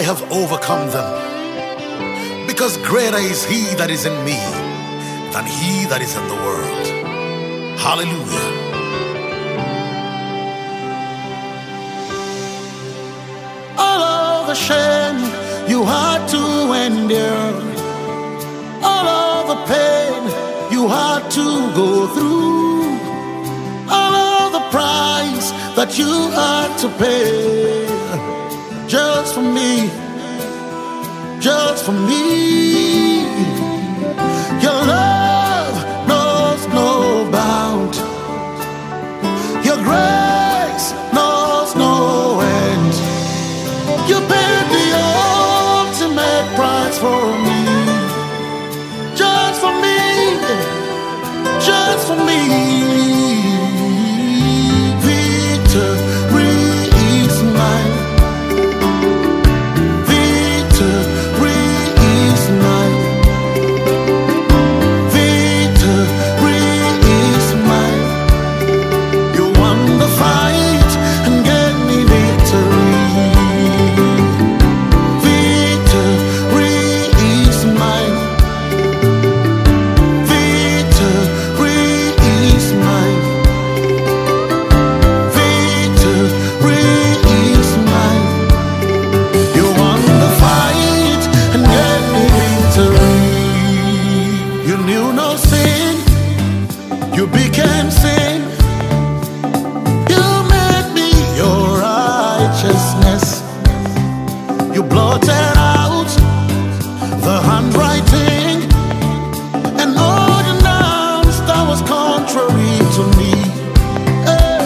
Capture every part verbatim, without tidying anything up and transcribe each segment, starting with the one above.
have overcome them, because greater is he that is in me than he that is in the world. Hallelujah. All of the shame you had to endure, all of the pain you had to go through, all of the price that you had to pay, just for me, just for me. Your love knows no bound, your grace knows no end. You paid the ultimate price for me, just for me, just for me. Victory is mine, victory is mine, victory is mine. You won the fight and gave me victory. Victory is mine, victory is mine, victory is mine. You won the fight and gave me victory. You knew no sin, you became sin. You made me your righteousness. You blotted out the handwriting and ordinance that was contrary to me. Hey.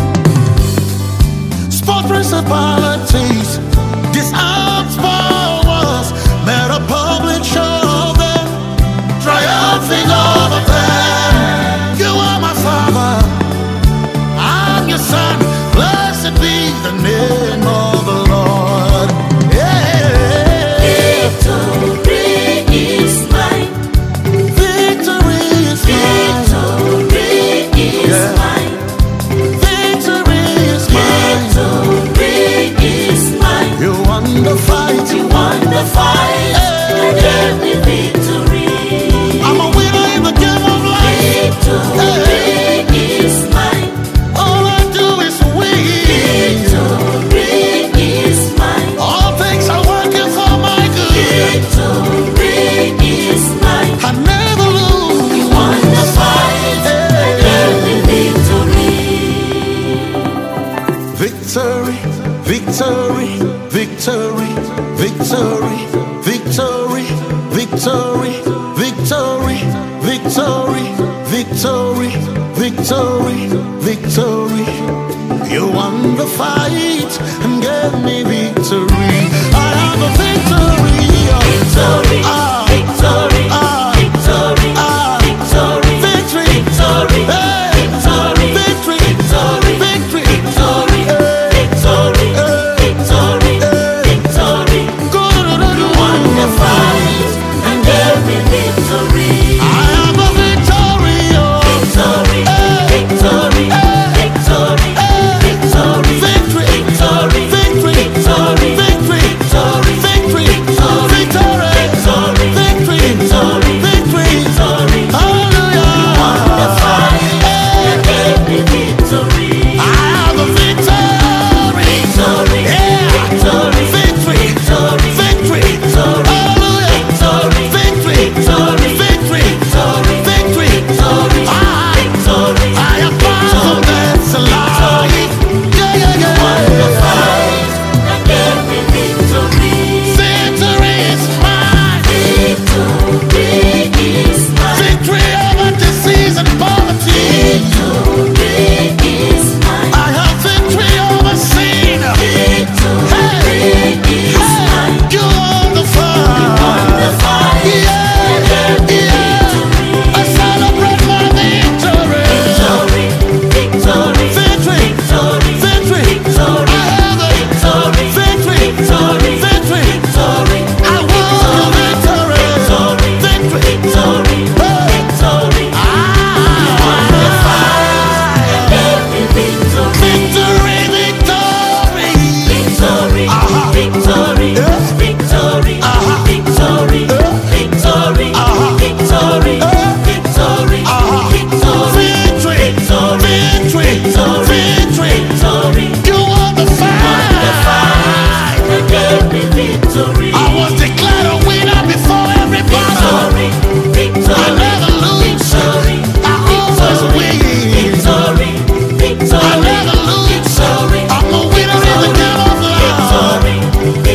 Sport principalities, disarmed powers, made a public show of them, triumphing over them. You are my father, I'm your son. Blessed be the name of the Lord. Yeah. Victory is mine. Victory is mine. Victory is Yeah. mine. Victory is mine. Victory is mine. You won the fight. You won the fight and gave me victory. I'm a winner in the game of life. Victory is mine. All I do is win. Victory is mine. All things are working for my good. Victory is mine. I never lose. You won the fight and gave me victory. Victory, victory, victory, victory, victory, victory, victory, victory, victory, victory, victory. You won the fight and gave me victory. I have a victory. Victory, Ah, victory, ah, victory, ah, victory, victory, victory, hey, victory, victory, victory, victory, victory, hey, victory, hey, victory, hey. victory. You won the Go-do-do-do-do. fight and gave me victory. I have a victory. Oh. Victory, Hey, victory, hey, victory, hey. victory, Victory, victory, victory, victory, victory, victory, victory, victory, victory, victory.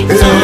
Time